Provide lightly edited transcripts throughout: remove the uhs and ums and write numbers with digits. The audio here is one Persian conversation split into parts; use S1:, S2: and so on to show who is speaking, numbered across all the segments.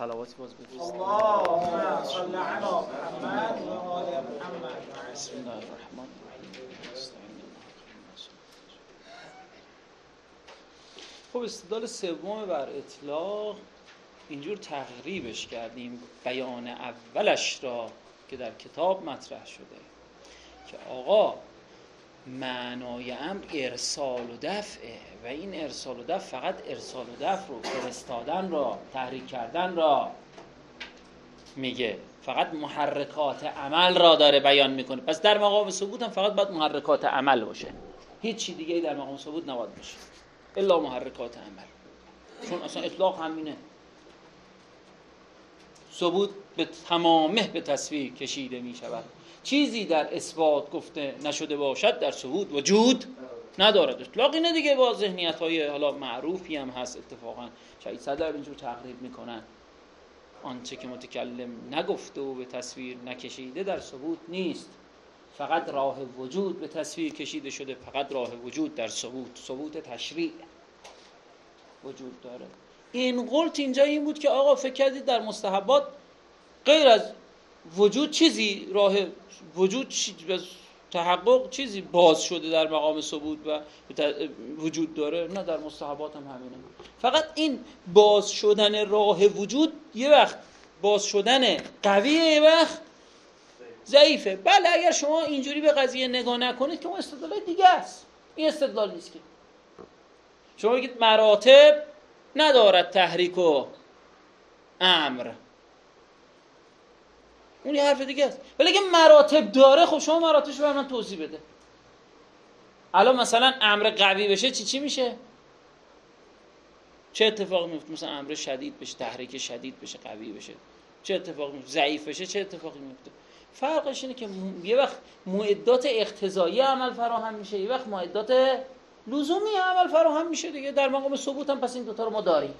S1: صلواتی باز بفرستید.
S2: اللهم صل علی محمد و آل محمد.
S1: بسم الله الرحمن الرحیم. خب استدلال سوم بر اطلاق اینجور تقریبش کردیم بیان اولش را که در کتاب مطرح شده که آقا معنای امر ارسال و دفعه و این ارسال و دفع فقط ارسال و دفع رو فرستادن را تحریک کردن را میگه، فقط محرکات عمل را داره بیان میکنه. پس در مقام ثبوت هم فقط باید محرکات عمل باشه، هیچ چی دیگه در مقام ثبوت نباید باشه الا محرکات عمل، چون اصلا اطلاق همینه. ثبوت به تمامه به تصویر کشیده می شود. چیزی در اثبات گفته نشده باشد در ثبوت وجود ندارد. اطلاق اینه دیگه. با ذهنیت های حالا معروفی هم هست اتفاقا شاید صدر اینجور تقریب میکنن، آنچه که متکلم نگفته و به تصویر نکشیده در ثبوت نیست، فقط راه وجود به تصویر کشیده شده، فقط راه وجود در ثبوت تشریع وجود داره. این قلت اینجا این بود که آقا فکر کردید در مستحبات غیر از وجود چیزی راه وجود تحقق چیزی باز شده در مقام ثبوت و وجود داره؟ نه، در مستحبات هم همینه. فقط این باز شدن راه وجود یه وقت باز شدن قویه، یه وقت ضعیفه. بله اگر شما اینجوری به قضیه نگاه نکنید که اون استدلال دیگه است، این استدلال نیست که شما بگید مراتب ندارد تحریک و امر، اون یه حرف دیگه است. ولی اگه مراتب داره خب شما مراتبش رو من توضیح بده. الان مثلا امر قوی بشه چی میشه؟ چه اتفاقی میفته؟ مثلا امر شدید بشه، تحریک شدید بشه، قوی بشه، چه اتفاقی میفته؟ ضعیف بشه، چه اتفاقی میفته؟ فرقش اینه که یه وقت معدات اقتضایی عمل فراهم میشه، یه وقت معدات لزومی عمل فراهم میشه دیگه. در مقام ثبوت هم پس این دوتا رو ما داریم.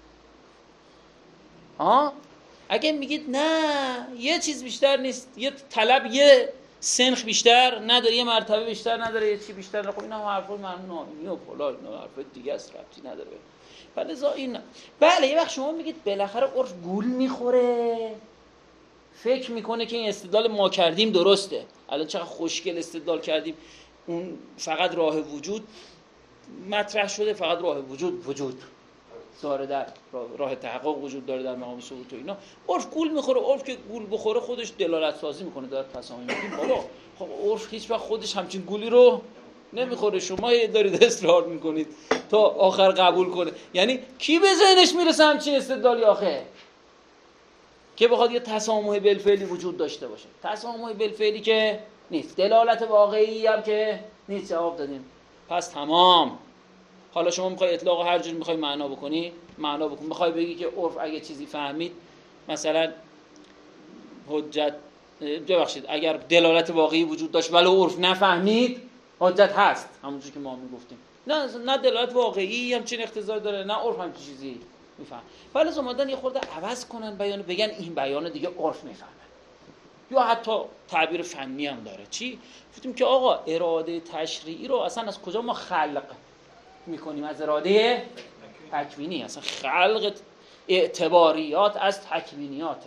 S1: اگه میگید نه یه چیز بیشتر نیست، یه طلب یه سنخ بیشتر نداره، یه مرتبه بیشتر نداره، یه چی بیشتر نداره، خب اینا حرفای ممنوعی و فلان، اینا حرفای دیگه است، ربطی نداره. فلذا این بله یه وقت شما میگید بالاخره عرف گول میخوره، فکر میکنه که این استدلال ما کردیم درسته. الان چقدر خوشگل استدلال کردیم، اون فقط راه وجود مطرح شده، فقط راه وجود داره، در راه تحقق وجود داره در مقام ثبوت و اینا. عرف گول میخوره. عرف که گول بخوره خودش دلالت سازی میکنه، داره تسامح میگه بابا خب عرف هیچ وقت خودش همچین گولی رو نمیخوره، شما دارید اصرار میکنید تا آخر قبول کنه. یعنی کی به ذهنش میرسه همچین استدلالی آخه که بخواد یه تسامح بالفعلی وجود داشته باشه؟ تسامح بالفعلی که نیست، دلالت واقعی هم که نیست. جواب دادیم. پس تمام. حالا شما میخوای اطلاق هر جور میخوای معنا بکنی، معنا بکن. میخوای بگی که عرف اگه چیزی فهمید، مثلا حجت ببخشید اگر دلالت واقعی وجود داشت ولی عرف نفهمید، حجت هست، همونجوری که ما میگفتیم. نه دلالت واقعی همچین اقتضایی داره، نه عرف همچین چیزی میفهم. ولی اومدن یه خورده عوض کنن بیان، بگن این بیان دیگه عرف میفهمه، یا حتی تعبیر فنی هم داره. چی؟ گفتیم که آقا اراده تشریعی رو اصلا از کجا ما خلق میکنیم؟ از اراده تکوینی. اصلا خلق اعتباریات از تکوینیاته.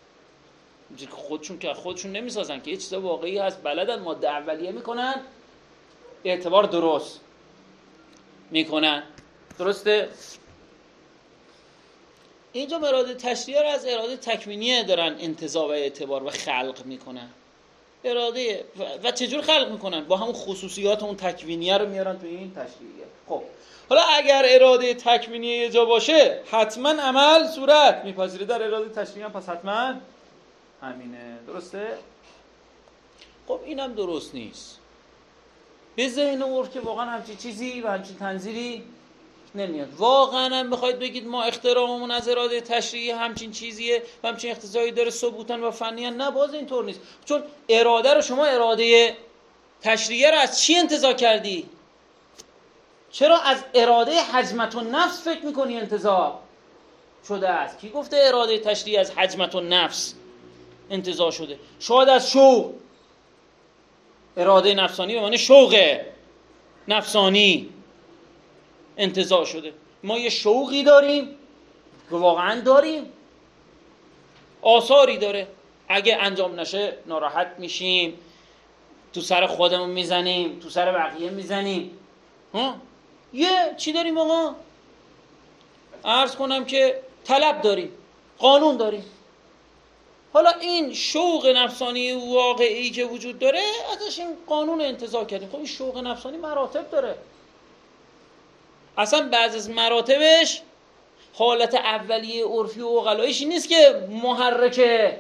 S1: خودشون نمیسازن که یه چیز واقعی هست، بلدن ماده اولیه میکنن، اعتبار درست میکنن. درسته؟ اینجا اراده تشریعی رو از اراده تکوینیه دارن انتزاع و اعتبار و خلق میکنن. اراده و چجور خلق میکنن؟ با همون خصوصیات اون تکوینیه رو میارن تو این تشریعیه. خب حالا اگر اراده تکوینیه یه جا باشه حتما عمل صورت میپذیره در اراده تشریعی هم، پس حتما همینه. درسته؟ خب اینم درست نیست. به ذهن عرف که واقعا همچین چیزی و همچین تنظیری نمیاد. واقعا هم بخواید بگید ما احتراممون از اراده تشریعی همچین چیزیه و همچین اقتضایی داره ثبوتن و فنیاً، نه باز اینطور نیست. چون اراده رو شما اراده تشریعی رو از چی انتزاع کردی؟ چرا از اراده حجمت النفس فکر میکنی انتزاع شده است؟ کی گفته اراده تشریعی از حجمت النفس انتزاع شده؟ شاید از شوق، اراده نفسانی به معنی شوق نفسانی انتزاع شده. ما یه شوقی داریم که واقعا داریم، آثاری داره. اگه انجام نشه ناراحت میشیم، تو سر خودمون میزنیم، تو سر بقیه میزنیم. یه چی داریم آقا؟ عرض کنم که طلب داریم، قانون داریم. حالا این شوق نفسانی واقعی که وجود داره، ازش این قانون انتزاع کردیم. خب این شوق نفسانی مراتب داره. اصلا بعضی از مراتبش حالت اولیه عرفی و عقلاییش نیست که محرک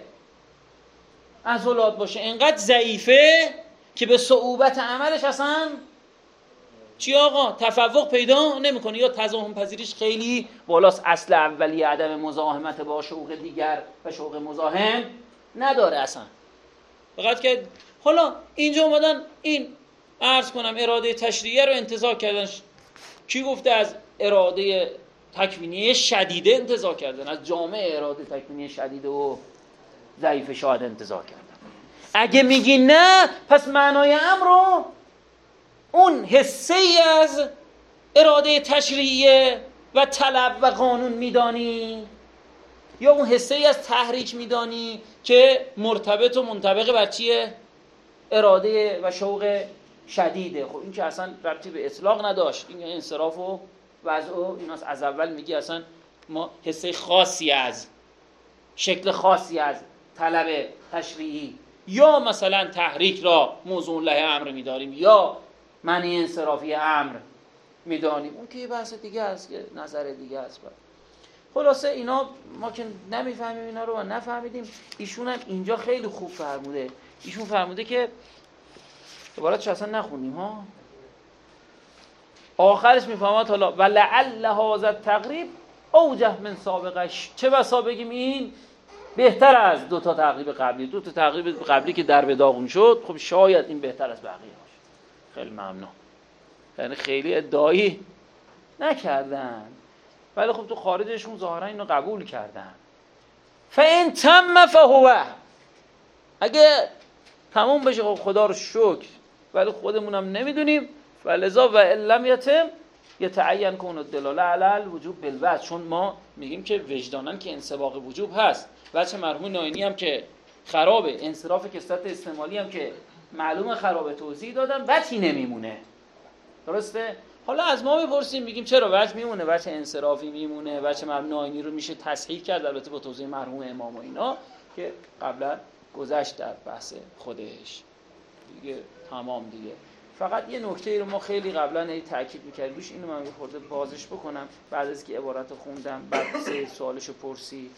S1: عضلات باشه، انقدر ضعیفه که به صعوبت عملش اصلا چی آقا تفوق پیدا نمیکنه، یا تضاهم پذیریش خیلی بالاست. اصل اولیه عدم مزاحمت با شوق دیگر و شوق مزاحم نداره اصلا. فقط که حالا اینجا اومدن این عرض کنم اراده تشریعیه رو انتزاع کردن. کی گفته از اراده تکوینی شدیده انتزاع کردن؟ از جامع اراده تکوینی شدیده و ضعیف شاهد انتزاع کردن. اگه میگی نه، پس معنای امر رو اون حسه ای از اراده تشریعیه و طلب و قانون میدانی، یا اون حسه ای از تحریک میدانی که مرتبط و منطبق بر چیه؟ اراده و شوق شدیده. خب این که اصلا ربطی به اطلاق نداشت، این انصراف و وضع و این از اول میگی اصلا ما حسه خاصی از شکل خاصی از طلب تشریعی یا مثلا تحریک را موضوع له امر میداریم یا معنی انصرافی امر میدانیم. اون که یه بحث دیگه است، که نظر دیگه است. خلاصه اینا ما که نمیفهمیم اینا رو و نفهمیدیم. ایشون هم اینجا خیلی خوب فرموده. ایشون فرموده که عبارتش اصلا نخونیم ها، آخرش میفهمد حالا ولعل هذا التقریب اوجه من سابقش. چه بسا بگیم این بهتر از دو تا تقریب قبلی. دو تا تقریب قبلی که در به داغون شد، خب شاید این بهتر از بقیه باشه. خیلی ممنون. یعنی خیلی ادعایی نکردن، ولی خب تو خارجشون ظاهرا اینو قبول کردن. فإن تم فهو، اگه تموم بشه خب خدا رو شکر، ولی خودمونم نمیدونیم. ولذا و لم یتم یتعین کون الدلاله علی الوجوب بالوجه. چون ما میگیم که وجدانن که انسباق وجوب هست، وجه مرحوم ناینی هم که خرابه، انصراف کثرت استعمالی هم که معلومه خرابه، توضیح دادم، وجهی نمیمونه. درسته؟ حالا از ما بپرسیم بگیم چرا وجه میمونه، وجه انصرافی میمونه، وجه مرحوم ناینی رو میشه تصحیح کرد، البته با توضیح مرحوم امام و اینا که قبلا گذشت در بحث خودش دیگه. تمام دیگه. فقط یه نکته رو ما خیلی قبلا تاکید می‌کردیم روش، اینو من یه خورده بازش بکنم بعد از که عبارت رو خوندم. بعد سه سوالشو پرسید.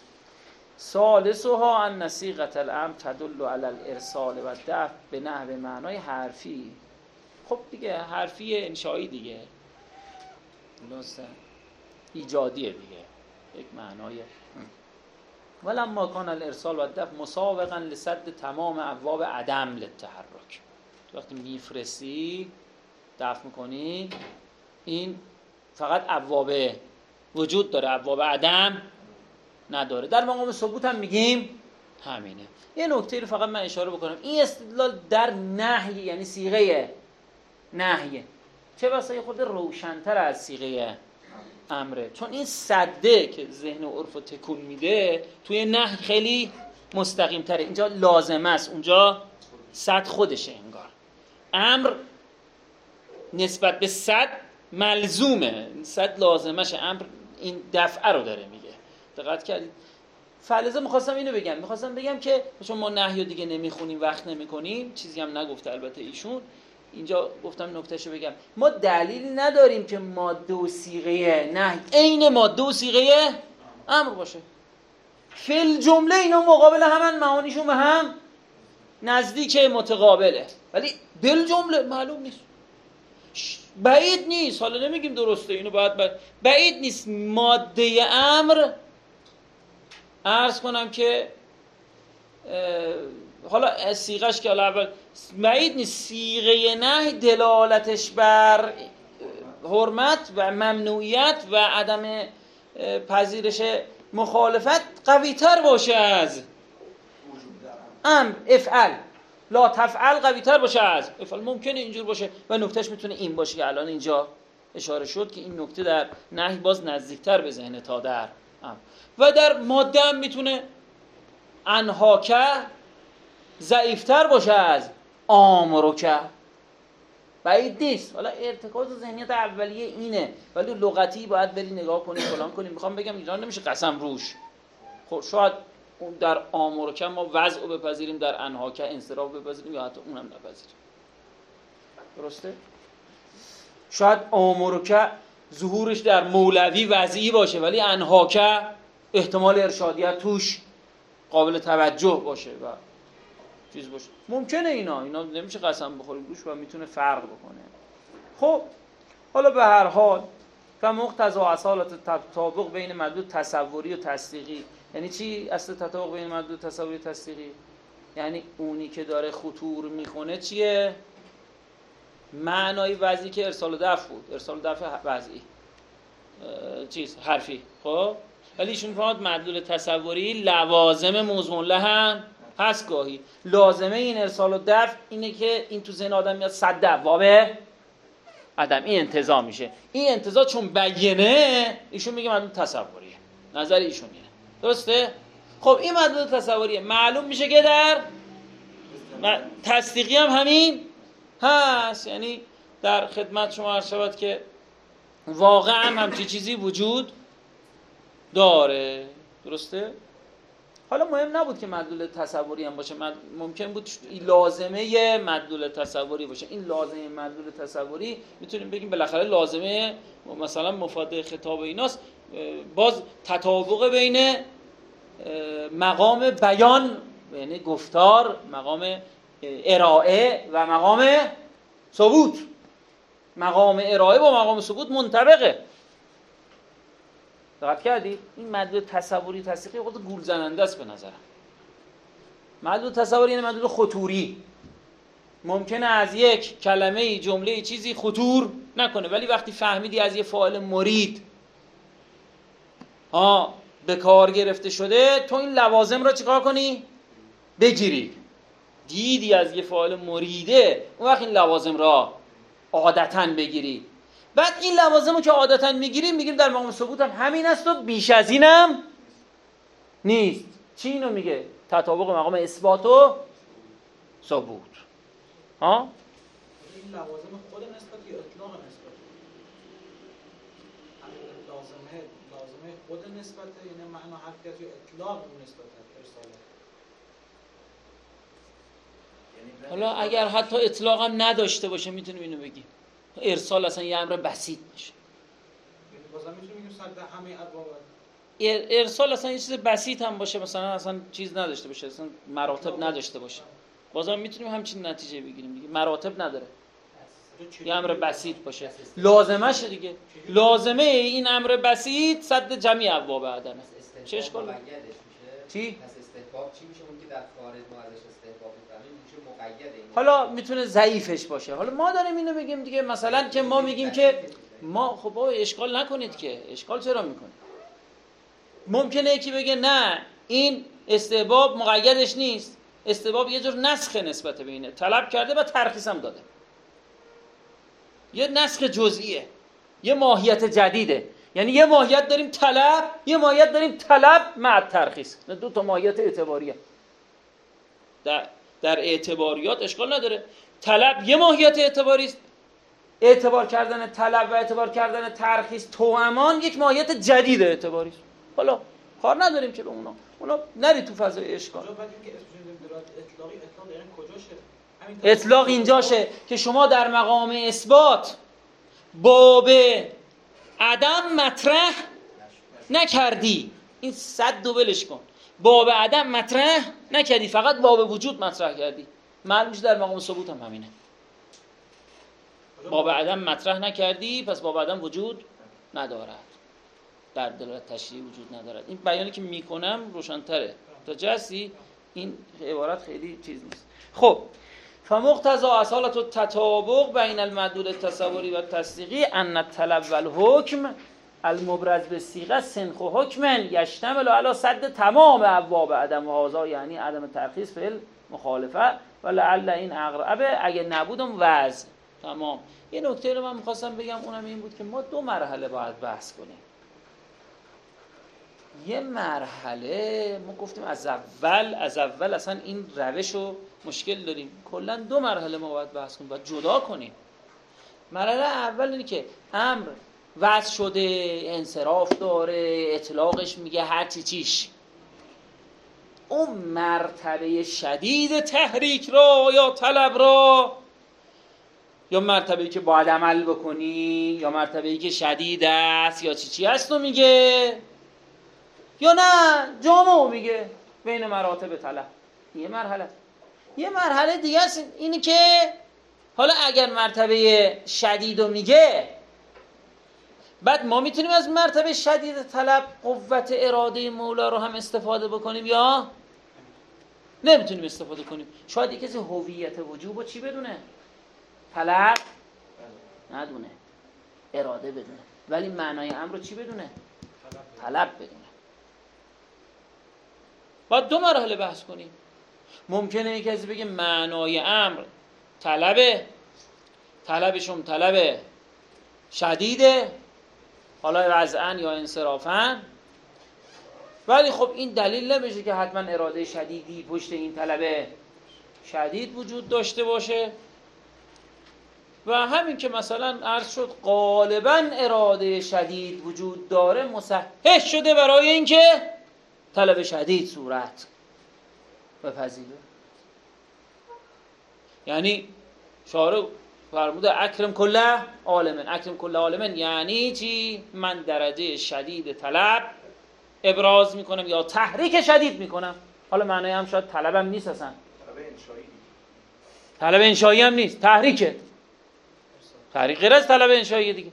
S1: ثالثها ان نصیغه الامر تدل علی الارسال و دفع به نحو معنای حرفی. خب دیگه حرفی انشایی دیگه، درسته، ایجادیه دیگه، یک معنای. ولما کان الارسال و دفع مسابقا لسد تمام ابواب عدم للتحرک. وقتی میفرستی دفع میکنی، این فقط ابواب وجود داره، ابواب عدم نداره. در مقام ثبوت هم میگیم همینه. یه نکته رو فقط من اشاره بکنم، این استدلال در نهی، یعنی صیغه نهیه، چه بسا یه خورده روشن‌تر از صیغه امره، چون این صده که ذهن و عرف رو تکون میده توی نهی خیلی مستقیم تره. اینجا لازمه است، اونجا صد خودشه. انگار امر نسبت به صد ملزومه، صد لازمشه. امر این دفعه رو داره میگه. دقت کردید؟ فلزه میخواستم اینو بگم، میخواستم بگم که چون ما نهی دیگه نمیخونیم، وقت نمیکنیم، چیزی هم نگفته البته ایشون، اینجا گفتم نکتهشو بگم. ما دلیلی نداریم که ماده و صیغه نهی عین ماده و صیغه امر باشه. فی الجمله اینا مقابل همن، معانیشون به هم نزدیک متقابله، ولی بالجمله معلوم نیست. بعید نیست، حالا نمیگیم درسته، اینو بعید نیست ماده امر عرض کنم که حالا صیغه‌اش که اول بعید نیست صیغه نهی دلالتش بر حرمت و ممنوعیت و عدم پذیرش مخالفت قوی‌تر باشه از امر افعل. لا تفعل قوی‌تر باشه از افعل. ممکنه اینجور باشه و نکتهش میتونه این باشه که الان اینجا اشاره شد که این نکته در نهی باز نزدیکتر به ذهن تا در امر. و در ماده هم میتونه انهاکه ضعیفتر باشه از آمرکه، بعید نیست. حالا ارتکاز و ذهنیت اولیه اینه، ولی لغتی باید بری نگاه کنی فلان کنی. میخوام بگم ایران نمیشه قسم روش. خب شاید اون در آمرکه ما وضع رو بپذیریم، در انهاکه انصراف بپذیریم، یا حتی اونم نپذیریم. درسته؟ شاید آمرکه ظهورش در مولوی وضعی باشه، ولی انهاکه احتمال ارشادیت توش قابل توجه باشه و چیز باشه. ممکنه اینا نمیشه قسم بخوریم روش و میتونه فرق بکنه. خب حالا به هر حال و مقتضا اصالت تطابق بین مدلول تصوری و تصدیقی. یعنی چی اصل تطابق بین مدلول تصوری و تصدیقی؟ یعنی اونی که داره خطور میکنه چیه؟ معنای وضعی که ارسال و دفع بود، ارسال و دفع وضعی چیز حرفی. خب ولی ایشون فهمد مدلول تصوری لوازم موضوع له هم هست. گاهی لازمه این ارسال و دفع اینه که این تو ذهن آدم میاد صد ابواب عدم، این انتزاع میشه. این انتزاع چون بیانه ایشون میگه مدلول تصوریه. نظر ایشون اینه. درسته؟ خب این مدلول تصوریه، معلوم میشه که در تصدیقی هم همین هست. یعنی در خدمت شما عرض شود که واقعا همچی چیزی وجود داره. درسته؟ حالا مهم نبود که مدلول تصوری هم باشه، ممکن بود لازمه مدلول تصوری باشه. این لازمه مدلول تصوری میتونیم بگیم بالاخره لازمه مثلا مفاد خطاب ایناست. باز تطابق بین مقام بیان یعنی گفتار، مقام ارائه و مقام ثبوت. مقام ارائه با مقام ثبوت منطبقه. دقت کردید؟ این مدلول تصوری تصدیقی خود گول زننده است به نظرم. مدلول تصوری یعنی مدلول خطوری. ممکنه از یک کلمه جمله چیزی خطور نکنه، ولی وقتی فهمیدی از یه فاعل مرید به کار گرفته شده، تو این لوازم را چیکار کنی؟ بگیری. دیدی از یه فاعل مریده، اون وقت این لوازم را عادتاً بگیری. بعد این لوازم رو که عادتاً میگیریم در مقام ثبوت هم همین است و بیش از اینم نیست. چی اینو میگه؟ تطابق مقام اثبات و ثبوت.
S2: این لوازم خود نسبت یا اطلاق نسبت؟ لازمه خود نسبت یعنی معنا حرکت یا اطلاق اون نسبت ارسال.
S1: حالا اگر حتی اطلاق هم نداشته باشه میتونیم اینو بگیم ارسال اصلا یه امر بسیط باشه.
S2: بازم میتونیم بگیم صد همه ابواب
S1: ارسال اصلا یه چیز بسیط هم باشه، مثلا اصلا چیز نداشته باشه، اصلا مراتب نداشته باشه، بازم میتونیم همچین نتیجه بگیریم دیگه. مراتب نداره، یه امر بسیط باشه. لازمه شه دیگه. لازمه این امر بسیط صد جمعی ابواب عدمه. چه اشکاله؟ چی؟
S3: پس استحباب چی میشه؟ اون که در خارج ما ازش استحباب می‌فهمیم میشه مقیده.
S1: حالا میتونه ضعیفش باشه. حالا ما داریم اینو بگیم دیگه، مثلا که ما میگیم که ما خب بابا اشکال نکنید که، اشکال چرا میکنید؟ ممکنه یکی بگه نه این استحباب مقیدش نیست، استحباب یه جور نسخ نسبت به اینه، طلب کرده و ترخیص هم داده، یه نسخ جزئیه، یه ماهیت جدیده. یعنی یه ماهیت داریم طلب، یه ماهیت داریم طلب مع ترخیص. دو تا ماهیت اعتباریه. در اعتباریات اشکال نداره. طلب یه ماهیت اعتباری است، اعتبار کردن طلب و اعتبار کردن ترخیص توامان یک ماهیت جدید اعتباری است. حالا کار نداریم که به اونا نری تو فضای اشکال. اطلاق اینجاشه که شما در مقام اثبات باب عدم مطرح نکردی. این صد دو بلش کن. باب عدم مطرح نکردی، فقط باب وجود مطرح کردی. معلوم میشه در مقام ثبوت هم همینه. باب عدم مطرح نکردی، پس باب عدم وجود ندارد، در دلالت تشریعی وجود ندارد. این بیانی که میکنم روشن‌تره تا جسی این عبارت خیلی چیز نیست. خب فمقتضا اصالت التطابق بین المدلول التصوری و تصدیقی ان الطلب و الحکم المبرز بالصیغه سنخ حکم یشتمل علی سد تمام ابواب عدم و هذا یعنی عدم ترخیص فی المخالفه و لعل این اقربه اگه نبودم وضع تمام. یه نکته رو من می‌خواستم بگم، اونم این بود که ما دو مرحله باید بحث کنیم. یه مرحله ما گفتیم از اول اصلا این روش رو مشکل داریم. کلا 2 مرحله ما باید بحث کنیم، باید جدا کنیم. مرحله اول اینه که امر وضع شده، انصراف داره، اطلاقش میگه هر چیش. اون مرتبه شدید تحریک را یا طلب را، یا مرتبه‌ای که باید عمل بکنی، یا مرتبه‌ای که شدید است یا چی هست رو میگه، یا نه جامعه میگه بین مراتب طلب. یه مرحله دیگه است، اینی که حالا اگر مرتبه شدید رو میگه، بعد ما میتونیم از مرتبه شدید طلب قوت اراده مولا رو هم استفاده بکنیم یا نمیتونیم استفاده کنیم. شاید یک کسی هویت وجوب رو چی بدونه؟ طلب ندونه، اراده بدونه، ولی معنای امر رو چی بدونه؟ طلب بدونه. باید 2 مرحله بحث کنیم. ممکنه یک کسی بگه معنای امر طلبه، طلبشون طلب شدیده، حالا وضعاً یا انصرافاً، ولی خب این دلیل نمیشه که حتما اراده شدیدی پشت این طلب شدید وجود داشته باشه. و همین که مثلا عرض شد غالباً اراده شدید وجود داره مصحح شده برای اینکه طلب شدید صورت بپذیره. یعنی شارع فرموده اکرم کله عالمن. اکرم کله عالمن یعنی چی؟ من درجه شدید طلب ابراز میکنم یا تحریک شدید میکنم. حالا معنی هم شاید طلبم نیست، اصلا طلب انشایی هم نیست، تحریکه. تحریک غیر از طلب انشایی دیگه،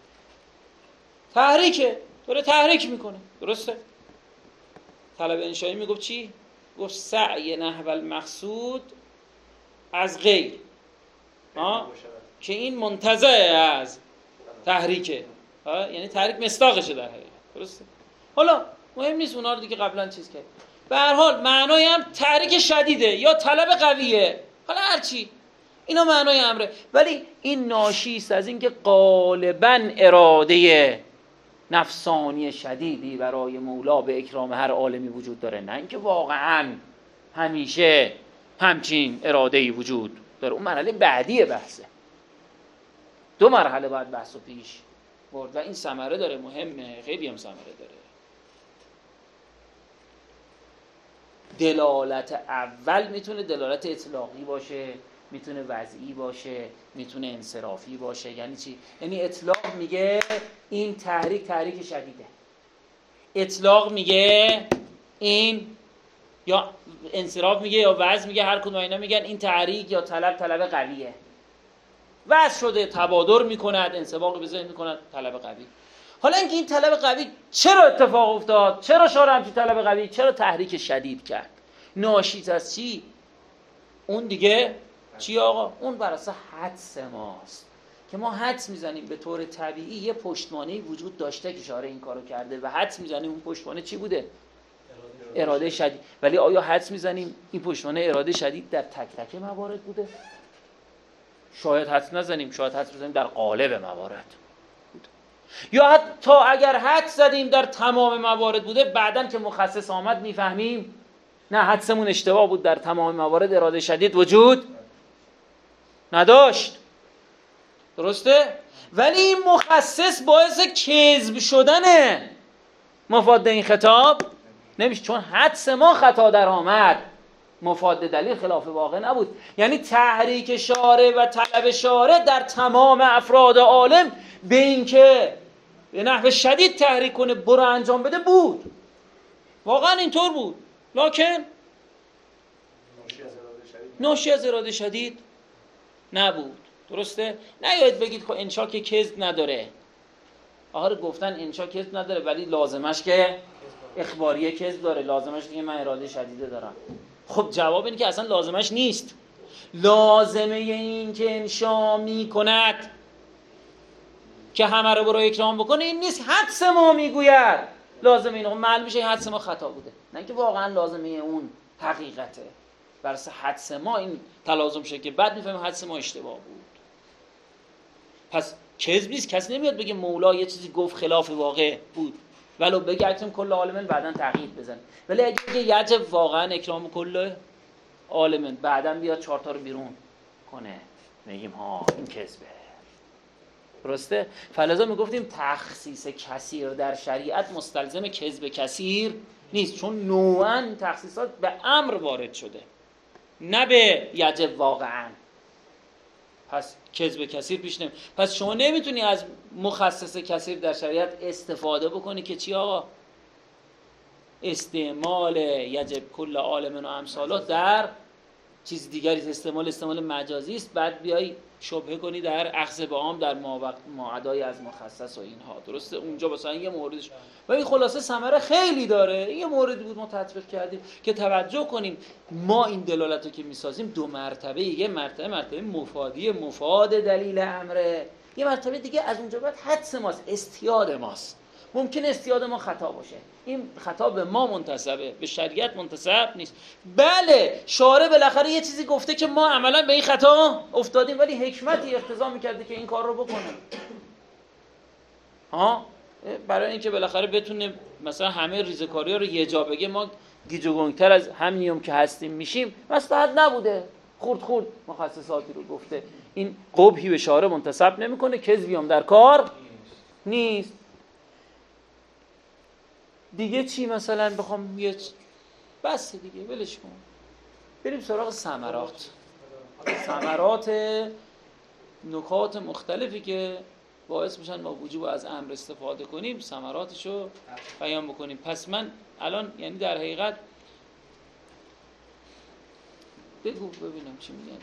S1: تحریکه، داره تحریک میکنه. درسته؟ طلب انشایی میگفت چی؟ گفت سعی نحو المقصود از غیر، که این منتزع از تحریکه، یعنی تحریک مصداقشه در حقیقت. درسته؟ حالا مهم نیست اونا رو دیگه قبلا چیز کرد. به هر حال معنای هم تحریک شدیده یا طلب قویه، حالا هر چی، اینا معنای امره. ولی این ناشی است از اینکه غالباً اراده نفسانی شدیدی برای مولا به اکرام هر عالمی وجود داره، نه اینکه واقعاً همیشه همچین اراده‌ای وجود داره. اون مرحله بعدی بحثه. 2 مرحله باید بحثو پیش برد و این ثمره داره، مهمه، خیلی هم ثمره داره. دلالت اول میتونه دلالت اطلاقی باشه، میتونه وضعی باشه، میتونه انصرافی باشه. یعنی چی؟ یعنی اطلاق میگه این تحریک شدیده، اطلاق میگه این، یا انصراف میگه یا وضع میگه، هر کدوم اینا میگن این تحریک یا طلب قویه. وضع شده تبادر میکند، انسباق به ذهن میکند، طلب قوی. حالا اینکه این طلب قوی چرا اتفاق افتاد؟ چرا شارع همچین طلب قوی؟ چرا تحریک شدید کرد؟ ناشی از چی؟ اون دیگه چی آقا؟ اون بر اساس حدس ماست که ما حدس میزنیم به طور طبیعی یه پشتوانه‌ای وجود داشته که شارع این کارو کرده و حدس میزنیم اون پشتوانه چی بوده؟ اراده شدید. ولی آیا حدس میزنیم این پشتوانه اراده شدید در تک تک موارد بوده؟ شاید حدس نزنیم، شاید حدس بزنیم در قالب موارد بوده. یا حتی اگر حدس زدیم در تمام موارد بوده، بعدن که مخصص آمد میفهمیم نه، حدسمون اشتباه بود، در تمام موارد اراده شدید وجود نداشت. درسته؟ ولی این مخصص باعث کذب شدن مفاد این خطاب نمیشه، چون حدس ما خطا در آمد، مفاد دلیل خلاف واقع نبود. یعنی تحریک شارع و طلب شارع در تمام افراد عالم به این که به نحو شدید تحریک کنه، برو انجام بده بود، واقعا اینطور بود، لکن ناشی از اراده شدید نبود. درسته؟ نیایید بگید خب انشا که کذب نداره. آخر گفتن انشا کذب نداره ولی لازمش که اخباریه کذب داره، لازمش که من اراده شدیده دارم. خب جواب اینه که اصلا لازمش نیست. لازمه این که انشا می کند که همه رو برو اکرام بکنه این نیست، حدس ما میگوید لازمه اینه. معلوم میشه این حدس ما خطا بوده، نه که واقعا لازمه اون حقیقته. برای حدس ما این تلازم شده که بعد میفهمیم حدس ما اشتباه بود. پس کذب نیست، کسی نمیاد بگه مولا یه چیزی گفت خلاف واقع بود. ولو بگرتیم کل عالمن بعداً تغییر بزن. ولی اگه یجب واقعا اکرام کل عالمن بعداً بیاد 4 تا رو بیرون کنه، میگیم ها این کذبه. درسته؟ فلذا میگفتیم تخصیص کثیر در شریعت مستلزم کذب کثیر نیست، چون نوعاً تخصیصات به امر وارد شده نه به یجب واقعاً. پس کذب کثیر پیش نمیاد. پس شما نمیتونی از مخصص کثیر در شریعت استفاده بکنی که چی آقا؟ استعمال یجب کل عالم و امثاله در چیز دیگری، استعمال مجازی است، بعد بیای شبهه کنی در اخذ به عام در ماعدای از مخصص و اینها. درسته؟ اونجا مثلا یه موردش، ولی خلاصه ثمره خیلی داره. یه موردی بود ما تطبیق کردیم که توجه کنیم ما این دلالت رو که میسازیم 2 مرتبه، یه مرتبه مفادی مفاد دلیل امره، یه مرتبه دیگه از اونجا بعد حدس ماست، استیاد ماست. ممکن استیاد ما خطا باشه، این خطا به ما منتسبه، به شریعت منتسب نیست. بله شارع بالاخره یه چیزی گفته که ما عملا به این خطا افتادیم، ولی حکمتی اقتضا میکرده که این کار رو بکنه. برای اینکه بالاخره بتونه مثلا همه ریزکاری‌ها رو یه جا بگه، ما گیج و گنگ‌تر از همینیم که هستیم میشیم، مصلحت نبوده. خورد مخصصاتی رو گفته، این قبحی به شارع منتسب نمیکنه، کذبی هم در کار نیست. دیگه چی مثلا بخوام یه بس دیگه ولش کن، بریم سراغ ثمرات. ثمرات نکات مختلفی که باعث میشن ما وجوب از امر استفاده کنیم، ثمراتشو بیان بکنیم. پس من الان یعنی در حقیقت بگو ببینم چی میگن.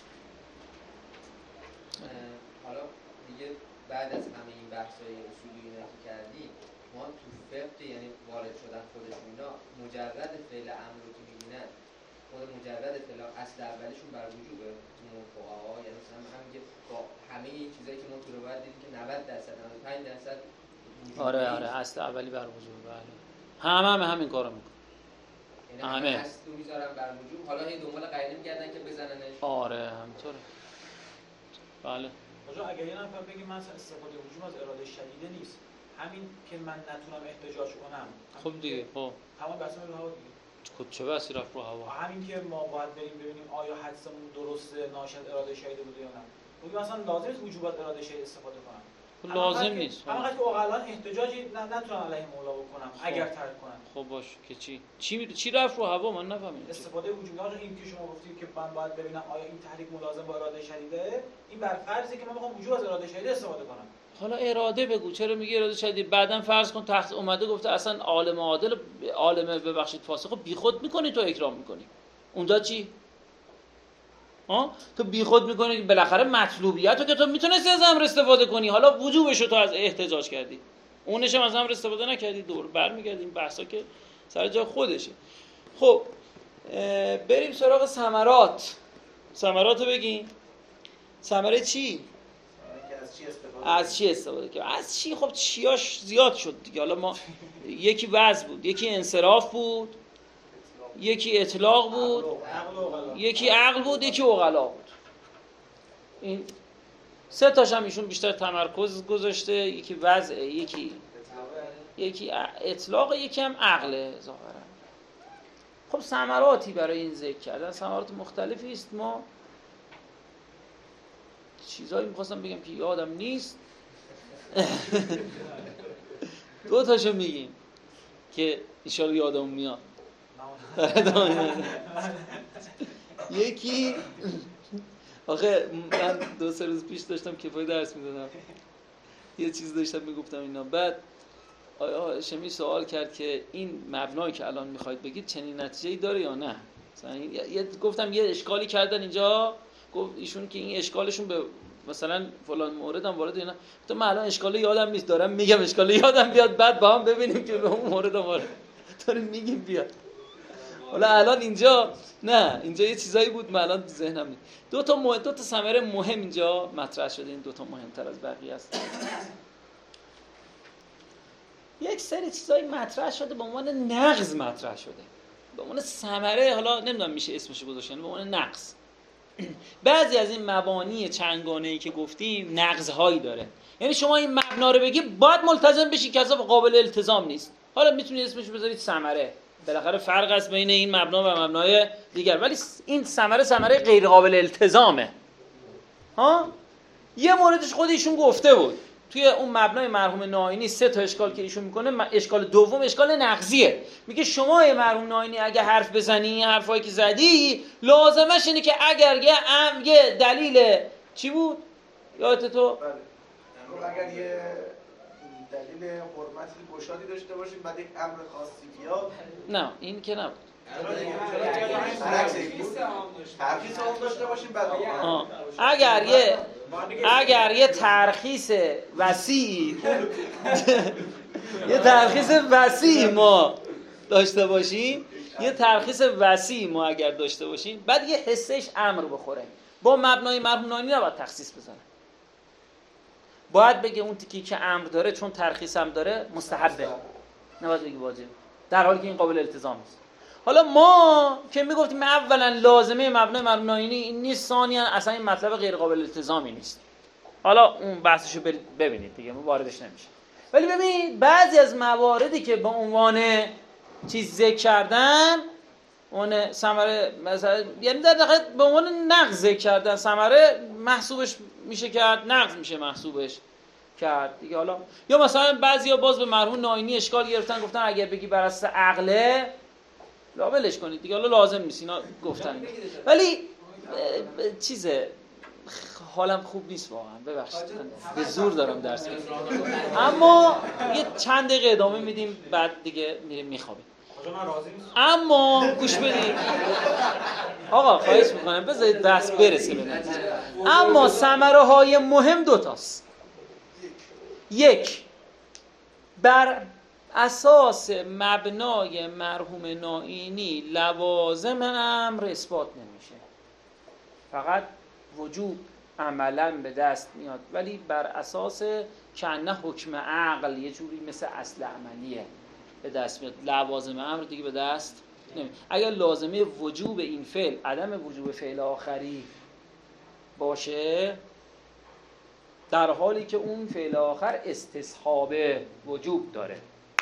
S3: حالا دیگه بعد از همه این بحث‌های اصولی اینا که کردیم، ما تو فقه یعنی وارد شدن خودشون اینا مجرد فعل امر رو که می‌بینن، خود مجرد فعل اصل اولیشون بر وجوبه تو فقها. یعنی مثلا هم میگه با همه این چیزایی که ما تو رو باید دیدیم که 90% 95%
S1: آره اصل اولی بر وجوب. بله همه همین کارو میکنن،
S3: یعنی
S1: همه
S3: اصل رو میذارن بر وجوب، حالا هی دنبال قرینه میگردن که بزننش.
S1: آره همینطوره. بله
S2: آجا اگر یه نفر بگه من استفاده وجوب از اراده شدیده نیست، همین که من نتونم احتجاج کنم،
S1: خب دیگه خب
S2: تمام بحث رو هوا دیگه.
S1: خب چه بحثی رفت رو هوا؟
S2: همین که ما باید بریم ببینیم آیا حدسمون درسته ناشی از اراده شدیده بوده یا نه. بگیم مثلا لازم نیست وجوب از اراده شدیده استفاده کنم.
S1: لازم نیست.
S2: اما وقتی که اقلان احتجاجی نتونم علیه مولا بکنم اگر ترک کنم.
S1: خب باش که چی رفت رو هوا؟ من نفهمیدم.
S2: استفاده وجوب این که شما گفتید که من باید ببینم آیا این تحریک ملازم با اراده شدیده، این بر فرضی که من بخوام وجوب از اراده شدیده استفاده کنم.
S1: حالا اراده بگو، چرا میگی اراده شدید؟ بعداً فرض کن تحت اومده گفته اصلا عالم عادل، عالم ببخشید فاسقو بیخود میکنی تو اکرام میکنی. اونجا چی؟ تو بیخود میکنی که بالاخره مطلوبیتو که تو میتونستی از امر استفاده کنی، حالا وجوبشو تو از احتجاج کردی، اونش هم از امر استفاده نکردی، دور برمیگردی. این بحثا که سر جای خودشه. خب بریم سراغ ثمرات. ثمراتو بگیم. ثمره چی؟ از چی استفاده کرد؟ از چی؟ خب چیاش زیاد شد دیگه. حالا ما یکی وضع بود، یکی انصراف بود، یکی اطلاق بود، یکی عقل بود، یکی عقلا بود. این 3 تاش هم ایشون بیشتر تمرکز گذاشته، یکی وضع، یکی اطلاق، یکی هم عقل ظاهرا. خب ثمراتی برای این ذکر کردن، ثمرات مختلفی است. ما چیزایی می‌خواستم بگم که یادم نیست. 2 تاشو میگیم که ان شاءالله یادم میاد. یکی آخه من 2-3 روز پیش داشتم کفایت درس میدادم، یه چیز داشتم میگفتم اینا، بعد آیا هاشمی سوال کرد که این مبنایی که الان میخواید بگید چنین نتیجه‌ای داره یا نه. مثلا گفتم یه اشکالی کردن اینجا، گفت ایشون که این اشکالشون به مثلا فلان موردم وارد اینا. تو من الان اشکال یادم نیست، دارم میگم اشکال یادم بیاد، بعد با هم ببینیم که به اون مورد وارد داریم میگیم بیاد. حالا الان اینجا نه، اینجا یه چیزایی بود من الان تو ذهنم نیست. 2 تا ثمره مهم اینجا مطرح شده. این 2 تا مهمتر از بقیه است. یک سری چیزایی مطرح شده به عنوان نقض مطرح شده، به عنوان ثمره. حالا نمیدونم میشه اسمش گذاشتن، به عنوان نقض. بعضی از این مبانی چندگانه‌ای که گفتیم نقض‌هایی داره. یعنی شما این مبنا رو بگی باید ملتزم بشی که اصلا قابل التزام نیست. حالا میتونید اسمش بذارید ثمره، بالاخره فرق است بین این مبنا و مبنای دیگر، ولی این ثمره غیر قابل التزامه. ها یه موردش خود ایشون گفته بود توی اون مبنای مرحوم ناینی، 3 تا اشکال که ایشون میکنه، اشکال دوم اشکال نقضیه. میگه شما مرحوم ناینی اگه حرف بزنی، حرفایی که زدی لازمش اینه که اگر یه دلیل چی بود یادت تو؟
S4: اگر یه دلیل حرمتی گشادی داشته باشیم بعد یک امر خاصی بیاد.
S1: نه این که نبود.
S4: ترخیص هم داشته باشیم بعد
S1: اگر یه ترخیص وسیع یه ترخیص وسیع ما داشته باشیم، اگر داشته باشیم بعد یه حسش امر بخوره، با مبنای مرحوم ناینی نباید تخصیص بزنه، باید بگه اون تیکی که امر داره چون ترخیص هم داره مستحبه، نباید بگه واجب، در حالی که این قابل التزام نیست. حالا ما که میگفتیم اولا لازمه مبنای مرحوم ناینی این نیست، ثانیا اصلا این مطلب غیر قابل التزامی نیست. حالا اون بحثشو ببینید دیگه، ما واردش نمیشه. ولی ببینید بعضی از مواردی که به عنوان چیز ذکر کردن، اون ثمره مثلا، یعنی در دقیق به عنوان نقض ذکر کردن، ثمره محسوبش میشه کرد، نقض میشه محسوبش کرد دیگه. حالا یا مثلا بعضیا باز به مرحوم ناینی اشکال گرفتن، گفتن اگر بگی بر اساس عقله لابلش کنید دیگه، حالا لازم نیست اینا گفتن. ولی چیزه حالم خوب نیست واقعا، ببخشید به زور دارم درس میدم، اما یه چند دقیقه ادامه میدیم بعد دیگه میریم میخوابیم. اما گوش بدید آقا، خواهش میکنم بذارید بحث برسه به نتیجه. اما ثمره های مهم 2 تاست. یک، بر اساس مبنای مرحوم ناینی لوازم امر اثبات نمیشه، فقط وجوب عملا به دست میاد، ولی بر اساس کنه حکم عقل یه جوری مثل اصل عملیه به دست میاد، لوازم امر دیگه به دست نمیاد. اگر لازمه وجوب این فعل عدم وجوب فعل آخری باشه، در حالی که اون فعل آخر استصحاب وجوب داره.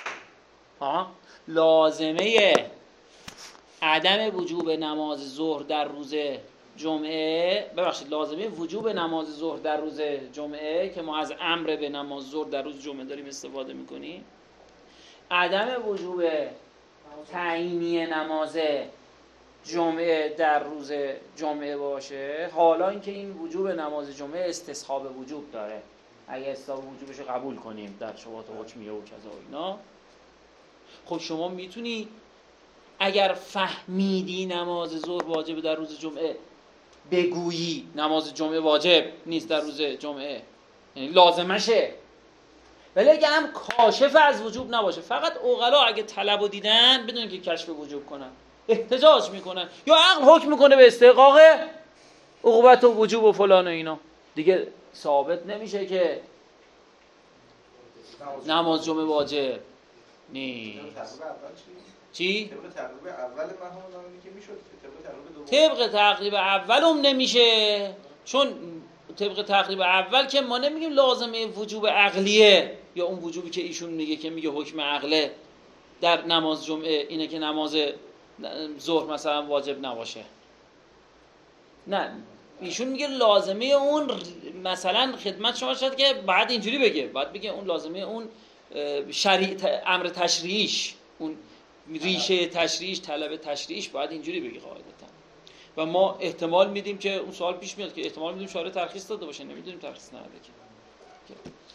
S1: لازمه عدم وجوب نماز ظهر در روز جمعه، لازمه وجوب نماز ظهر در روز جمعه که ما از امر به نماز ظهر در روز جمعه داریم استفاده میکنیم، عدم وجوب تعیینی نماز جمعه در روز جمعه باشه، حالا اینکه این وجوب نماز جمعه استصحاب وجوب داره، اگه استصحاب وجوبش رو قبول کنیم در شبهات حکمیه و کذا و اینا. خب شما میتونی اگر فهمیدی نماز ظهر واجب در روز جمعه بگویی نماز جمعه واجب نیست در روز جمعه، یعنی لازمشه، ولی اگه هم کاشف از وجوب نباشه، فقط عقلا اگه طلب رو دیدن بدون که کشف وجوب کنن احتجاج میکنن یا عقل حکم میکنه به استحقاق عقوبت و وجوب و فلان و اینا، دیگه ثابت نمیشه که نماز جمعه واجب نیست. چی؟ طبق تقریب اول هم نمیشه، چون طبق تقریب اول که ما نمیگیم لازمه وجوب عقلیه، یا اون وجوبی که ایشون میگه که میگه حکم عقله در نماز جمعه اینه که نماز ظهر مثلا واجب نباشه. نه، ایشون میگه لازمه اون مثلا خدمت شما شد که بعد اینجوری بگه، بعد بگه اون لازمه اون امر تشریعیش، اون ریشه تشریعیش، طلب تشریعیش باید اینجوری بگه قاعدتا. و ما احتمال میدیم که اون سوال پیش میاد که احتمال میدیم شارع ترخیص داده باشه، نمیدونیم ترخیص نده که.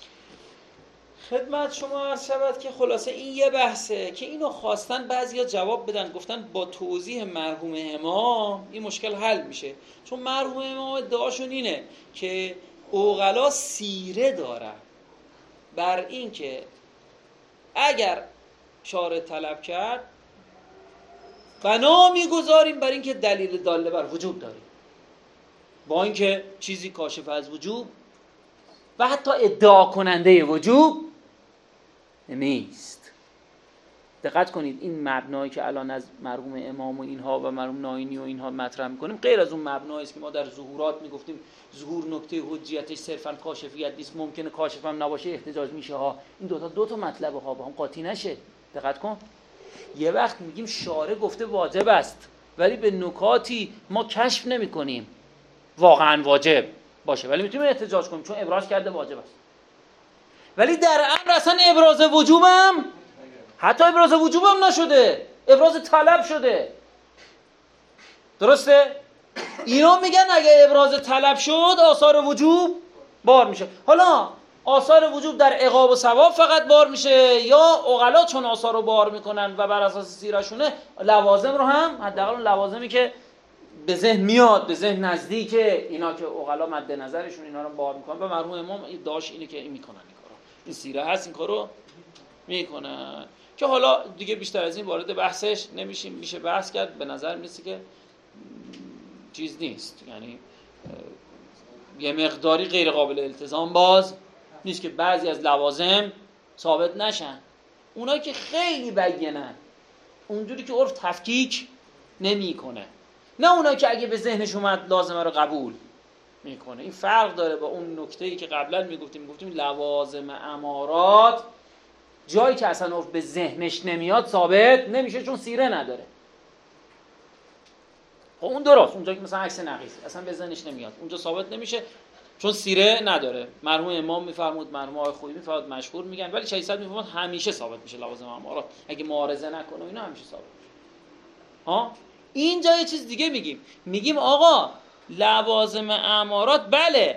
S1: خدمت شما عرض شود که خلاصه این یه بحثه که اینو خواستن بعضیا جواب بدن، گفتن با توضیح مرحوم امام این مشکل حل میشه، چون مرحوم امام ادعاشون اینه که عقلا سیره دارن بر این که اگر شارع طلب کرد بنا میگذاریم بر اینکه دلیل داله بر وجوب داریم، با اینکه چیزی کاشف از وجوب و حتی ادعا کننده وجوب نیست. دقت کنید این مبنایی که الان از مرحوم امام و اینها و مرحوم ناینی و اینها مطرح میکنیم غیر از اون مبنایی است که ما در ظهورات میگفتیم ظهور نکته حجیتش صرفا کاشفیت نیست، ممکنه کاشف هم نباشه احتجاج میشه ها. این دو تا مطلب ها با هم قاطی نشه. دقت کن یه وقت میگیم شارع گفته واجب است ولی به نکاتی ما کشف نمیکنیم واقعا واجب باشه ولی میتونیم احتجاج کنیم چون ابراز کرده واجب است. ولی در امر اصلا ابراز وجوبم حتی ابراز وجوبم نشده، ابراز طلب شده. درسته؟ اینا میگن اگه ابراز طلب شد آثار وجوب بار میشه. حالا آثار وجوب در عقاب و ثواب فقط بار میشه یا عقلا چون آثار رو بار میکنن و بر اساس سیرشونه لوازم رو هم حداقل لوازمی که به ذهن میاد به ذهن نزدیکه اینا که عقلا مد نظرشون اینا رو بار میکنن و مرحوم امام داش اینه که میکنن این کارو. این سیره هست این کارو میکنن که حالا دیگه بیشتر از این وارد بحثش نمیشیم. میشه بحث کرد به نظر میرسه که چیز نیست یعنی یه مقداری غیر قابل التزام باز نیست که بعضی از لوازم ثابت نشن. اونایی که خیلی بیانن اونجوری که عرف تفکیک نمیکنه نه اونایی که اگه به ذهنش اومد لازمه رو قبول میکنه. این فرق داره با اون نکته‌ای که قبلا میگفتیم لوازم امارات جایی که اصلا عرف به ذهنش نمیاد ثابت نمیشه چون سیره نداره. خب اون درست اونجا که مثلا عکس نقیص اصلا به ذهنش نمیاد اونجا ثابت نمیشه چون سیره نداره. مرحوم امام میفرمود مرحوم آقای خویی میفرمود مشهور میگن ولی شیخ صدر میفرمود همیشه ثابت میشه لوازم امارات اگه معارضه نکنه اینا همیشه ثابت میشه. ها اینجا یه چیز دیگه میگیم آقا لوازم امارات بله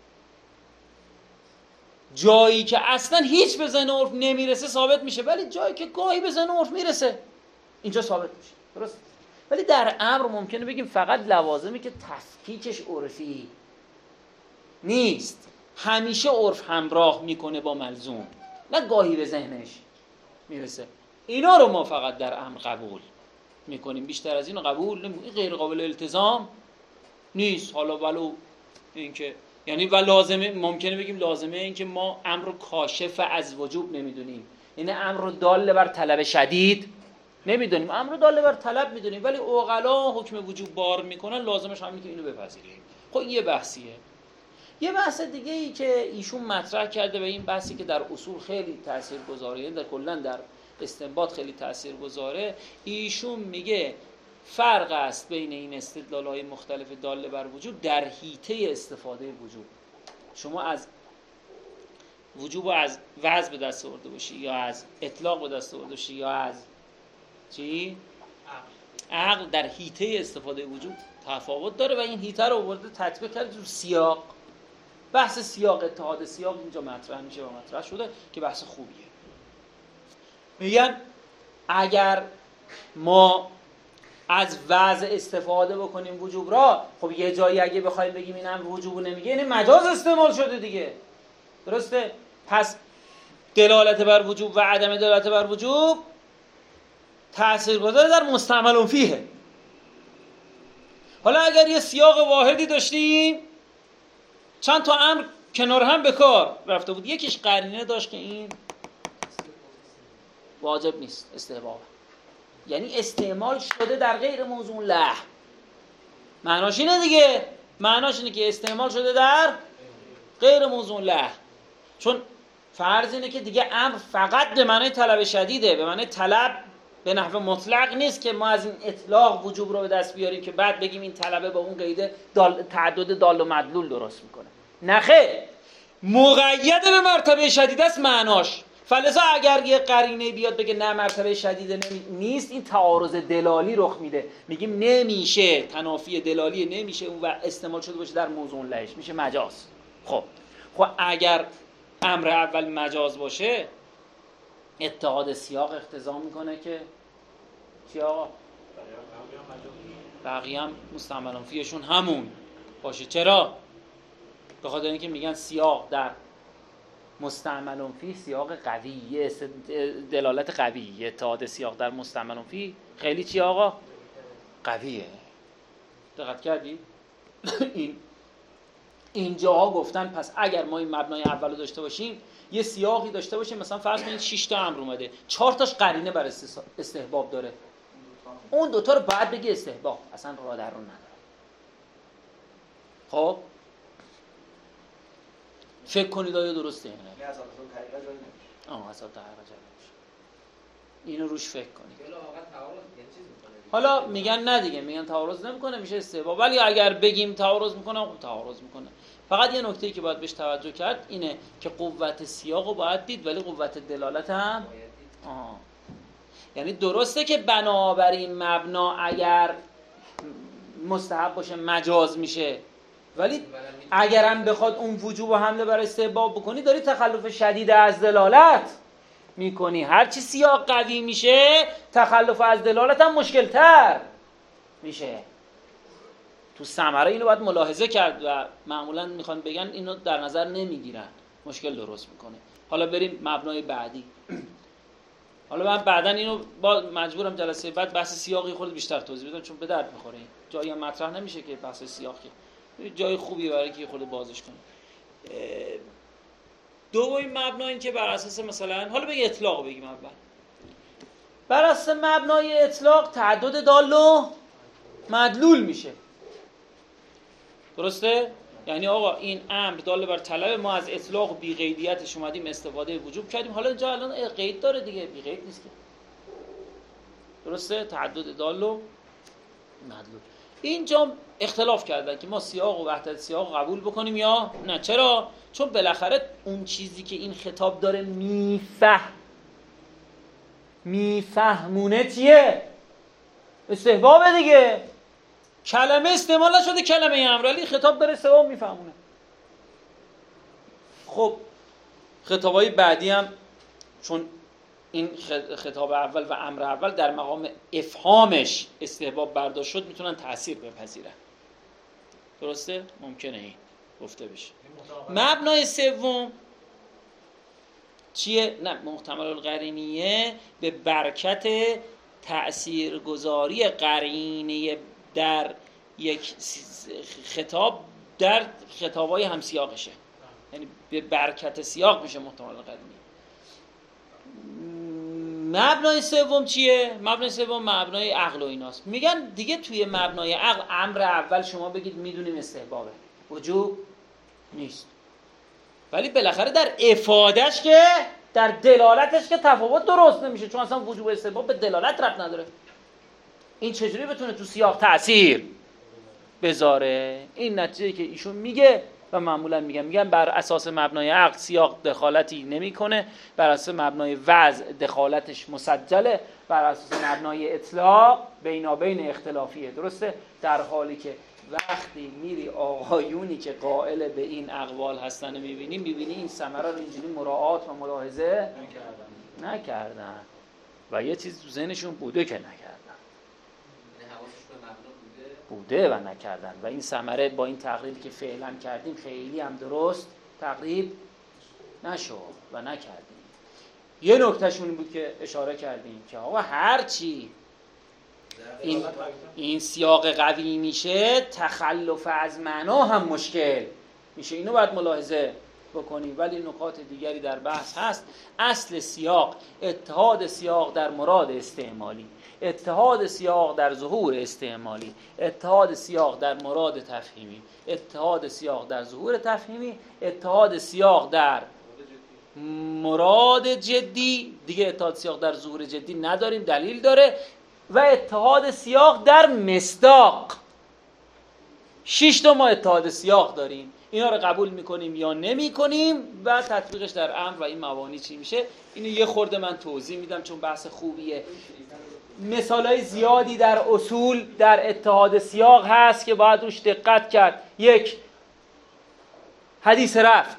S1: جایی که اصلا هیچ به ذهن عرف نمیرسه ثابت میشه ولی جایی که گاهی به ذهن عرف میرسه اینجا ثابت میشه. درست؟ ولی در امر ممکنه بگیم فقط لوازمی که تفکیکش عرفی نیست همیشه عرف همراه میکنه با ملزوم نه گاهی به ذهنش میرسه اینا رو ما فقط در امر قبول میکنیم بیشتر از اینو قبول نمیکنیم. غیر قابل التزام نیست. حالا ولو اینکه یعنی و لازمه ممکنه بگیم لازمه این که ما امر رو کاشف از وجوب نمیدونیم یعنی امر رو دال بر طلب شدید نمیدونیم امر رو دال بر طلب میدونیم ولی عقلا حکم وجوب بار میکنن لازمش همینه که اینو بپذیریم. خب این یه بحثیه. یه بحث دیگه ای که ایشون مطرح کرده و این بحثی که در اصول خیلی تاثیرگذاره در کلا در استنباط خیلی تاثیرگذاره ایشون میگه فرق است بین این استدلال‌های مختلف داله بر وجوب در حیطه استفاده وجوب. شما از وجوب از وضع به دست آورده باشی یا از اطلاق به دست آورده باشی یا از چی؟ عقل در حیطه استفاده وجوب تفاوت داره و این حیطه رو آورده تطبیق کرده تو سیاق. بحث سیاق اتحاد سیاق اینجا مطرح میشه و مطرح شده که بحث خوبیه. میگن اگر ما از وضع استفاده بکنیم وجوب را خب یه جایی اگه بخوایم بگیم این امر وجوب نمیگه یعنی مجاز استعمال شده دیگه. درسته؟ پس دلالت بر وجوب و عدم دلالت بر وجوب تاثیرگذار در مستعمل فیه. حالا اگر یه سیاق واحدی داشتیم چند تا امر کنار هم به کار رفته بود یکیش قرینه داشت که این واجب نیست استحباب یعنی استعمال شده در غیر موضوع له. معناش اینه دیگه معناش اینه که استعمال شده در غیر موضوع له چون فرض اینه که دیگه امر فقط به معنی طلب شدیده به معنی طلب به نحو مطلق نیست که ما از این اطلاق وجوب رو به دست بیاریم که بعد بگیم این طلبه با اون قیده تعدد دال و مدلول درست میکنه. نخه مقید به مرتبه شدید است معناش. فلذا اگر یه قرینه بیاد بگه نه مرتبه شدیده نیست این تعارض دلالی رخ میده میگیم نمیشه تنافی دلالی نمیشه اون و استعمال شده باشه در موضوع لهش میشه مجاز. خب اگر امر اول مجاز باشه اتحاد سیاق اقتضا میکنه که چی آقا؟ بقیه هم مستعملون فیشون همون باشه. چرا؟ به خاطر اینکه میگن سیاق در مستعملون فی سیاق قویه دلالت قویه. اتحاد سیاق در مستعملون فی خیلی چی آقا؟ قویه. دقت کردی؟ این اینجاها گفتن پس اگر ما این مبنای اولو داشته باشیم، یه سیاقی داشته باشیم، مثلا فرض کنید 6 تا امر اومده، 4 تاش قرینه بر استحباب داره، اون دوتا رو باید بگی استحباب، اصلا راه در رو نداره. خب فکر کنید آیا درسته یا نه؟
S4: از اصلا طریقه جایی نمیشه.
S1: اصلا طریقه جایی نمیشه. اینو روش فکر کنید. حالا میگن نه دیگه، میگن تعارض نمیکنه میشه استحباب، ولی اگر بگیم تعارض میکنه خب تعارض میکنه. فقط یه نکته‌ای که باید بهش توجه کرد اینه که قوت سیاق رو باید دید ولی قوت دلالت هم یعنی درسته که بنابراین مبنا اگر مستحب باشه مجاز میشه، ولی اگرم بخواد اون وجوب و حمله بر استحباب بکنی داری تخلف شدید از دلالت میکنی. هرچی سیاق قوی میشه تخلف از دلالت هم مشکل تر میشه. تو ثمره اینو باید ملاحظه کرد و معمولا میخوان بگن اینو در نظر نمیگیرن، مشکل درست میکنه. حالا بریم مبنای بعدی. حالا من بعداً اینو مجبورم جلسه بعد بحث سیاقی خود بیشتر توضیح بدم چون به درد میخوره. جایی هم مطرح نمیشه که بحث سیاقی جای خوبی برای که خود بازش کنه. دومین مبنا این که بر اساس مثلا حالا بگی اطلاق بگیم اول. بر اساس مبنای اطلاق تعدد دال و مدلول میشه. درسته؟ یعنی آقا این امر دال بر طلب، ما از اطلاق و بی قیدیتش اومدیم استفاده وجوب کردیم، حالا اینجا الان قید داره دیگه، بی قید نیست که. درسته؟ تعدد دال و مدلول. اینجا اختلاف کردن که ما سیاق و وحدت سیاق قبول بکنیم یا نه. چرا؟ چون بالاخره اون چیزی که این خطاب داره میفهمونه چیه؟ استحباب دیگه. کلمه استعمال نشده کلمه امرالی، خطاب داره استحباب میفهمونه. خب خطابای بعدی هم چون این خطاب اول و امر اول در مقام افهامش استحباب برداشت شد میتونن تأثیر بپذیرن. درسته؟ ممکنه این گفته بشه. مبنای سوم چیه؟ نه، محتمل القرینیه به برکت تأثیرگذاری قرینه در یک خطاب در خطابای همسیاقشه، یعنی به برکت سیاق میشه محتمل القرینیه. مبنای سوم چیه؟ مبنای سوم مبنای عقل و ایناست. میگن دیگه توی مبنای عقل امر اول شما بگید میدونیم استحبابه، وجوب نیست، ولی بالاخره در افادش که در دلالتش که تفاوت درست نمیشه، چون اصلا وجوب استحباب به دلالت ربط نداره. این چجوری بتونه تو سیاق تأثیر بذاره؟ این نتیجه که ایشون میگه و معمولا میگن بر اساس مبنای عقل سیاق دخالتی نمیکنه، بر اساس مبنای وضع دخالتش مسجله، بر اساس مبنای اطلاق بینابین اختلافیه. درسته؟ در حالی که وقتی میری آقایونی که قائل به این اقوال هستن میبینی این ثمره رو اینجوری مراعات و ملاحظه نکردن و یه چیز تو ذهنشون بوده که نکردن، بوده و نکردن و این ثمره با این تقریبی که فعلا کردیم خیلی هم درست تقریب نشد و نکردیم. یه نکتهشون این بود که اشاره کردیم که آقا هرچی این سیاق قوی میشه تخلف از معنا هم مشکل میشه، اینو باید ملاحظه بکنیم. ولی نکات دیگری در بحث هست. اصل سیاق اتحاد سیاق در مراد استعمالی، اتحاد سیاق در ظهور استعمالی، اتحاد سیاق در مراد تفهیمی، اتحاد سیاق در ظهور تفهیمی، اتحاد سیاق در مراد جدی، دیگه اتحاد سیاق در ظهور جدی نداریم، دلیل داره، و اتحاد سیاق در مصداق. 6 تا ما اتحاد سیاق داریم، اینا رو قبول میکنیم یا نمیکنیم و تطبیقش در امر و این موانع چی میشه. اینو یه خورده من توضیح میدم چون بحث خوبیه. مثالای زیادی در اصول در اتحاد سیاق هست که باید روش دقت کرد. یک، حدیث رفع.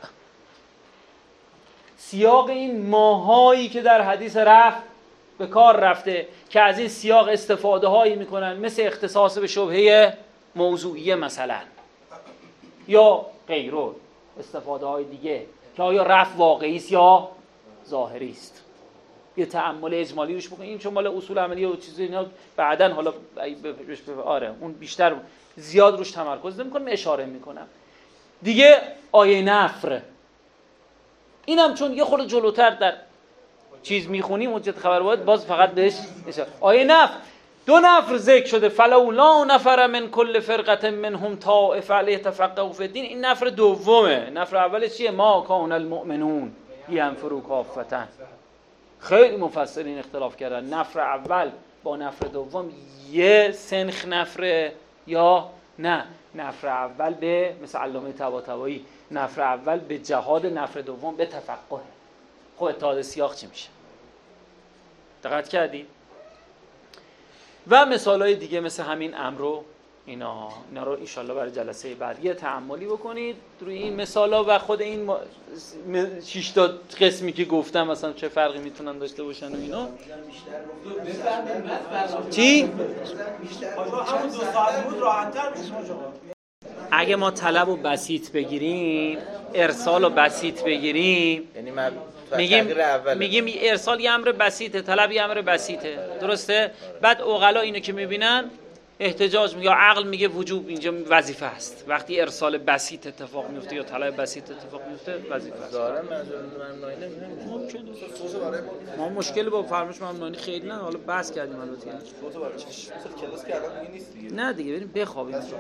S1: سیاق این ماهایی که در حدیث رفع به کار رفته که از این سیاق استفاده هایی میکنن، مثل اختصاص به شبهه موضوعیه مثلا یا غیره، استفاده های دیگه که آیا رفع واقعی است یا ظاهری است. یه تأمل اجمالی روش بکنیم چون مال اصول عملی و چیزی اینا بعدن حالا آره اون بیشتر زیاد روش تمرکز نمی‌کنم، اشاره میکنم. دیگه آیه نفر، اینم چون یه خورده جلوتر در چیز میخونیم حجت خبر باید باز فقط بهش آیه نفر 2 نفر ذکر شده، فلولا نفر من کل فرقه منهم طائفه لیتفقهوا فی الدین. این نفر دومه. نفر اولش چیه؟ ما کان المؤمنون ینفروا کافة. خیلی مفسرین اختلاف کردن نفر اول با نفر دوم یه سنخ نفره یا نه. نفر اول به مثل علامه طباطبایی، نفر اول به جهاد، نفر دوم به تفقه. خب اتحاد سیاق چی میشه؟ دقت کردید؟ و مثالای دیگه مثل همین امرو اینا رو انشالله برای جلسه بعد یه تأملی بکنید روی این مثالا و خود این 6 تا قسمی که گفتم مثلا چه فرقی میتونن داشته باشن و اینا. چی؟
S2: همون 2 ساعت بود راحت‌تر میشه.
S1: اگه ما طلب و بسیط بگیریم، ارسال و بسیط بگیریم،
S5: یعنی
S1: میگیم ارسال یه امر بسیطه، طلب یه امر بسیطه، درسته؟ بعد عقلا اینو که میبینن احتجاج یا عقل میگه وجوب اینجا وظیفه است. وقتی ارسال بسیط اتفاق میفته یا طلب بسیط اتفاق میفته وظیفه است.
S5: ظاهرا منظور ممنوعی نمیدونم.
S1: ممکنه ما مشکل با فرمایش ممنوعی خیلی نه، حالا بحث کردیم البته.
S4: کلاس که الان دیگه نیست دیگه.
S1: نه دیگه بریم بخوابیم.